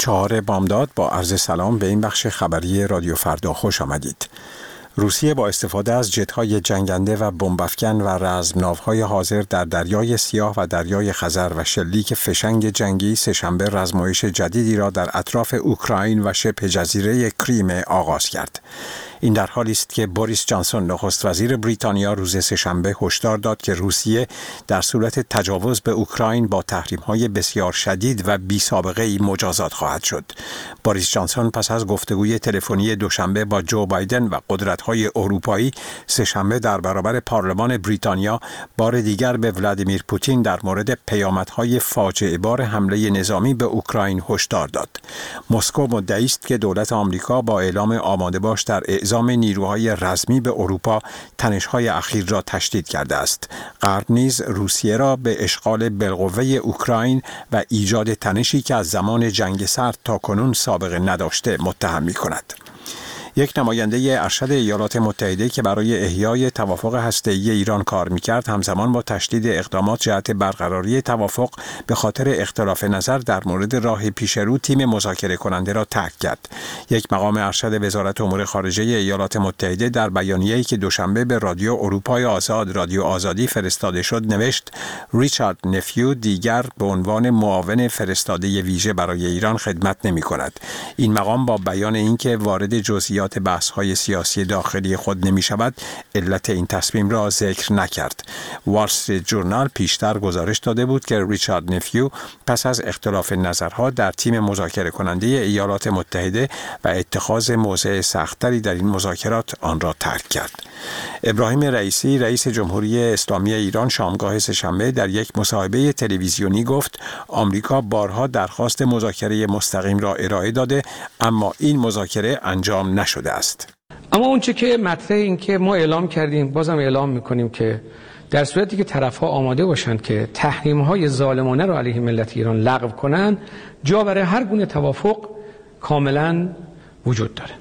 4 بامداد با عرض سلام به این بخش خبری رادیو فردا خوش آمدید. روسیه با استفاده از جت‌های جنگنده و بمب‌افکن و رزمناوهای حاضر در دریای سیاه و دریای خزر و شلیک فشنگ جنگی سه‌شنبه رزمایش جدیدی را در اطراف اوکراین و شبه جزیره کریم آغاز کرد. این در حالی است که بوریس جانسون نخست وزیر بریتانیا روز سه‌شنبه هشدار داد که روسیه در صورت تجاوز به اوکراین با تحریم‌های بسیار شدید و بی‌سابقه‌ای مجازات خواهد شد. بوریس جانسون پس از گفتگوی تلفنی دوشنبه با جو بایدن و قدرت‌های اروپایی سه‌شنبه در برابر پارلمان بریتانیا بار دیگر به ولادیمیر پوتین در مورد پیامدهای فاجعه بار حمله نظامی به اوکراین هشدار داد. مسکو مدعی است که دولت آمریکا با اعلام آماده باش در اعزام نیروهای رزمی به اروپا تنش‌های اخیر را تشدید کرده است. غرب نیز روسیه را به اشغال بالقوه اوکراین و ایجاد تنشی که از زمان جنگ سرد تا کنون سابقه نداشته متهم می‌کند. یک نماینده ارشد ایالات متحده که برای احیای توافق هسته‌ای ایران کار می‌کرد همزمان با تشدید اقدامات جهت برقراری توافق به خاطر اختلاف نظر در مورد راه پیشرو تیم مذاکره کننده را ترک کرد. یک مقام ارشد وزارت امور خارجه ایالات متحده در بیانیه‌ای که دوشنبه به رادیو اروپای آزاد رادیو آزادی فرستاده شد نوشت: ریچارد نفیو دیگر به عنوان معاون فرستاده ویژه برای ایران خدمت نمی‌کند. این مقام با بیان اینکه وارد جزئیات بحث‌های سیاسی داخلی خود نمی‌شود، علت این تصمیم را ذکر نکرد. وال استریت جورنال پیشتر گزارش داده بود که ریچارد نفیو پس از اختلاف نظرها در تیم مذاکره کننده ایالات متحده و اتخاذ موضع سخت‌تری در این مذاکرات آن را ترک کرد. ابراهیم رئیسی رئیس جمهوری اسلامی ایران شامگاه سه‌شنبه در یک مصاحبه تلویزیونی گفت آمریکا بارها درخواست مذاکره مستقیم را ارائه داده اما این مذاکره انجام نشده است. اما اونچه که مطرح این که ما اعلام کردیم بازم اعلام میکنیم که در صورتی که طرف‌ها آماده باشند که تحریم‌های ظالمانه را علیه ملت ایران لغو کنند، جا برای هر گونه توافق کاملا وجود داره.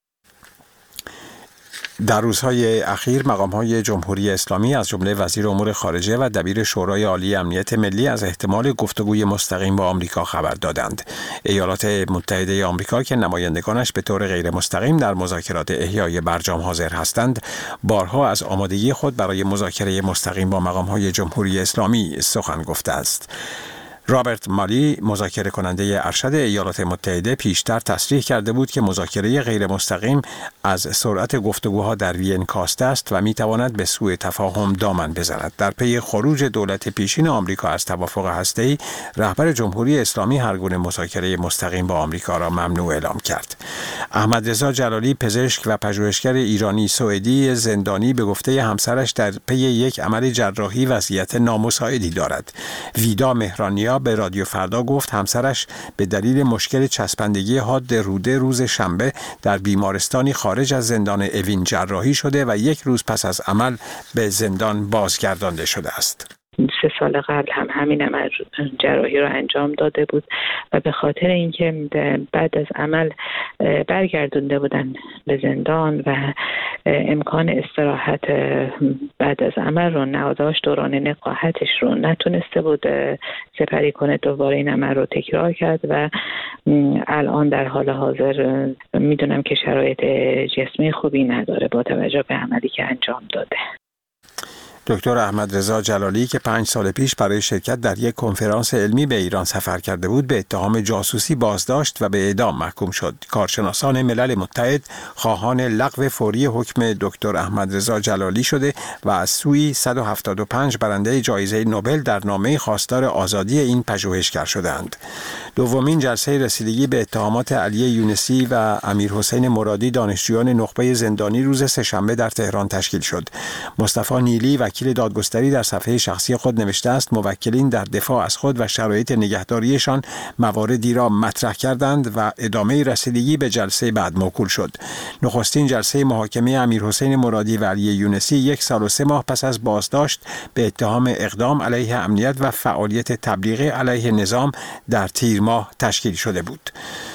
در روزهای اخیر مقام‌های جمهوری اسلامی از جمله وزیر امور خارجه و دبیر شورای عالی امنیت ملی از احتمال گفتگوی مستقیم با آمریکا خبر دادند. ایالات متحده آمریکا که نمایندگانش به طور غیر مستقیم در مذاکرات احیای برجام حاضر هستند، بارها از آمادگی خود برای مذاکره مستقیم با مقام‌های جمهوری اسلامی سخن گفته است. رابرت مالی مذاکره کننده ارشد ایالات متحده پیشتر تصریح کرده بود که مذاکره غیر مستقیم از سرعت گفتگوها در وین کاسته است و میتواند به سوء تفاهم دامن بزند. در پی خروج دولت پیشین آمریکا از توافق هسته‌ای، رهبر جمهوری اسلامی هر گونه مذاکره مستقیم با آمریکا را ممنوع اعلام کرد. احمد رضا جلالی پزشک و پژوهشگر ایرانی سوئدی زندانی به گفته همسرش در پی یک عمل جراحی وضعیت نامساعدی دارد. ویدا مهرانیا به رادیو فردا گفت همسرش به دلیل مشکل چسبندگی حاد روده روز شنبه در بیمارستانی خارج از زندان اوین جراحی شده و یک روز پس از عمل به زندان بازگردانده شده است. 3 سال قبل هم همین عمل جراحی رو انجام داده بود و به خاطر اینکه بعد از عمل برگردونده بودن به زندان و امکان استراحت بعد از عمل رو نداشت، دوران نقاهتش رو نتونسته بود سپری کنه، دوباره این عمل رو تکرار کرد و الان در حال حاضر میدونم که شرایط جسمی خوبی نداره با توجه به عملی که انجام داده. دکتر احمد رضا جلالی که 5 سال پیش برای شرکت در یک کنفرانس علمی به ایران سفر کرده بود به اتهام جاسوسی بازداشت و به اعدام محکوم شد. کارشناسان ملل متحد خواهان لغو فوری حکم دکتر احمد رضا جلالی شده و از سوی 175 برنده جایزه نوبل در نامه خواستار آزادی این پژوهشگر شدند. دومین جلسه رسیدگی به اتهامات علی یونسی و امیر حسین مرادی دانشجویان نخبه زندانی روز سه‌شنبه در تهران تشکیل شد. مصطفی نیلی وکیل دادگستری در صفحه شخصی خود نوشته است موکلین در دفاع از خود و شرایط نگهداریشان مواردی را مطرح کردند و ادامه رسیدگی به جلسه بعد موکول شد. نخستین جلسه محاکمه امیر حسین مرادی و علی یونسی 1 سال و 3 ماه پس از بازداشت به اتهام اقدام علیه امنیت و فعالیت تبلیغی علیه نظام در تیر ماه تشکیل شده بود.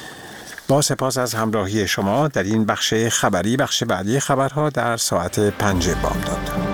با سپاس از همراهی شما در این بخش خبری. بخش بعدی خبرها در ساعت 5 بامداد.